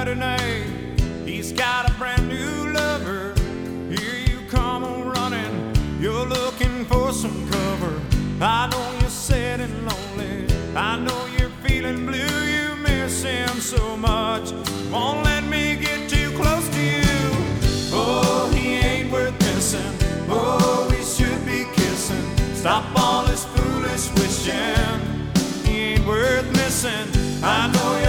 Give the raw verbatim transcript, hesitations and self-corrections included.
Saturday. He's got a brand new lover. Here you come running, you're looking for some cover. I know you're sad and lonely, I know you're feeling blue. You miss him so much, won't let me get too close to you. Oh, he ain't worth missing, oh, we should be kissing. Stop all this foolish wishing, he ain't worth missing. I know